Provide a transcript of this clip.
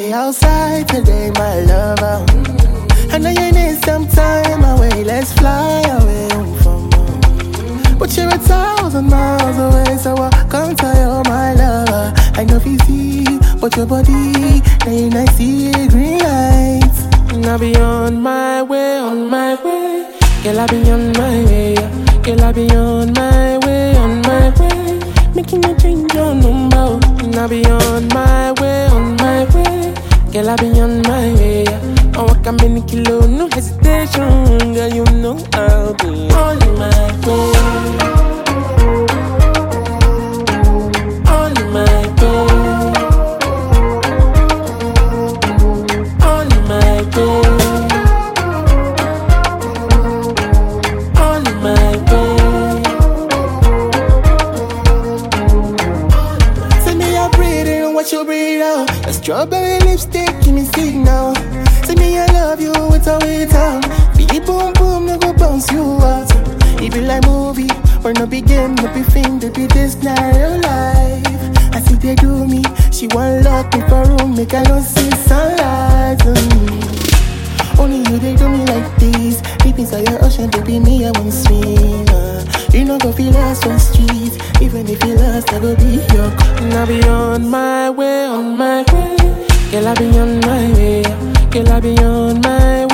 be outside today, my lover. I know you need some time away, let's fly away from home. But you're 1,000 miles away, so I can't tell you, my lover. I know you see, but your body, then I see green lights. And I'll be on my way, on my way. Girl, I'll be on my way, yeah. Girl, I'll be on my way, on my way. Making you change your number. And I'll be on my way, on my way. Girl, I'll be on my way, yeah. I walk a many kilo, no hesitation. Girl, you know I'll be on my way. On my way. On my way. On my way. Send me your breathing, what you breathe out. A strawberry lipstick, give me signal. Say me I love you, it's a way down. Be boom boom, no go bounce you out. It be like movie, or no be game, no be film, to be this not real life. I see they do me, she want lock me for room, make I don't see sunlight. Only you they do me like this. Deep inside your ocean, baby, me I won't swim. You know go feel lost on streets. Even if you lost, I go be your. And I'll be on my way, on my way. Girl, I'll be on my way. Girl, I'll be on my way.